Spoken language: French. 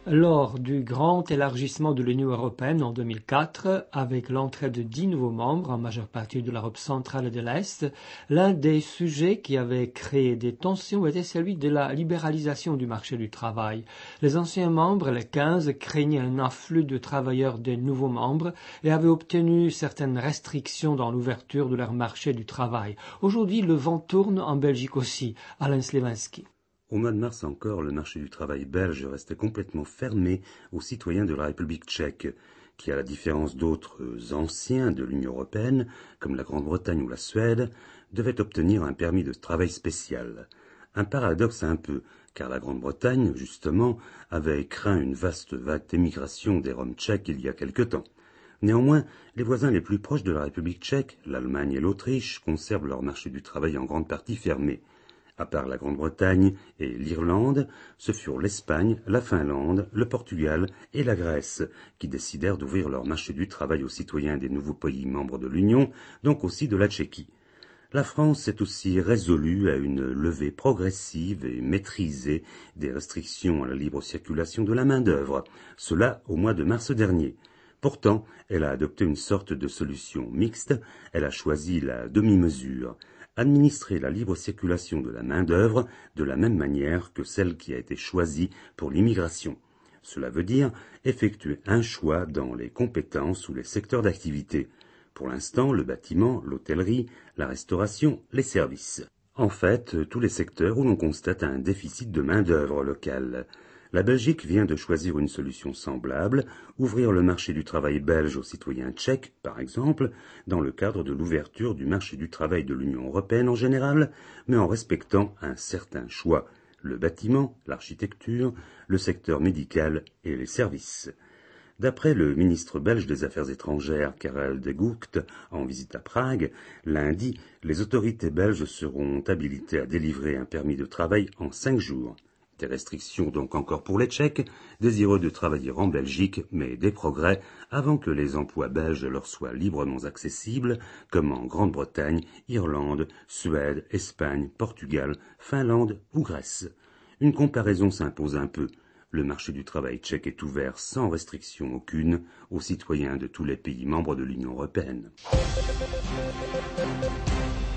Lors du grand élargissement de l'Union européenne en 2004, avec l'entrée de 10 nouveaux membres, en majeure partie de l'Europe centrale et de l'Est, l'un des sujets qui avait créé des tensions était celui de la libéralisation du marché du travail. Les anciens membres, les 15, craignaient un afflux de travailleurs des nouveaux membres et avaient obtenu certaines restrictions dans l'ouverture de leur marché du travail. Aujourd'hui, le vent tourne en Belgique aussi. Alain Slevinski. Au mois de mars encore, le marché du travail belge restait complètement fermé aux citoyens de la République tchèque, qui, à la différence d'autres anciens de l'Union européenne, comme la Grande-Bretagne ou la Suède, devaient obtenir un permis de travail spécial. Un paradoxe un peu, car la Grande-Bretagne, justement, avait craint une vaste vague d'émigration des Roms tchèques il y a quelque temps. Néanmoins, les voisins les plus proches de la République tchèque, l'Allemagne et l'Autriche, conservent leur marché du travail en grande partie fermé. À part la Grande-Bretagne et l'Irlande, ce furent l'Espagne, la Finlande, le Portugal et la Grèce qui décidèrent d'ouvrir leur marché du travail aux citoyens des nouveaux pays membres de l'Union, donc aussi de la Tchéquie. La France est aussi résolue à une levée progressive et maîtrisée des restrictions à la libre circulation de la main-d'œuvre, cela au mois de mars dernier. Pourtant, elle a adopté une sorte de solution mixte, elle a choisi la demi-mesure. Administrer la libre circulation de la main-d'œuvre de la même manière que celle qui a été choisie pour l'immigration. Cela veut dire effectuer un choix dans les compétences ou les secteurs d'activité. Pour l'instant, le bâtiment, l'hôtellerie, la restauration, les services. En fait, tous les secteurs où l'on constate un déficit de main-d'œuvre locale. La Belgique vient de choisir une solution semblable, ouvrir le marché du travail belge aux citoyens tchèques, par exemple, dans le cadre de l'ouverture du marché du travail de l'Union européenne en général, mais en respectant un certain choix, le bâtiment, l'architecture, le secteur médical et les services. D'après le ministre belge des Affaires étrangères, Karel de Gucht, en visite à Prague, lundi, les autorités belges seront habilitées à délivrer un permis de travail en 5 jours. Des restrictions donc encore pour les Tchèques, désireux de travailler en Belgique, mais des progrès avant que les emplois belges leur soient librement accessibles, comme en Grande-Bretagne, Irlande, Suède, Espagne, Portugal, Finlande ou Grèce. Une comparaison s'impose un peu. Le marché du travail tchèque est ouvert sans restriction aucune aux citoyens de tous les pays membres de l'Union européenne.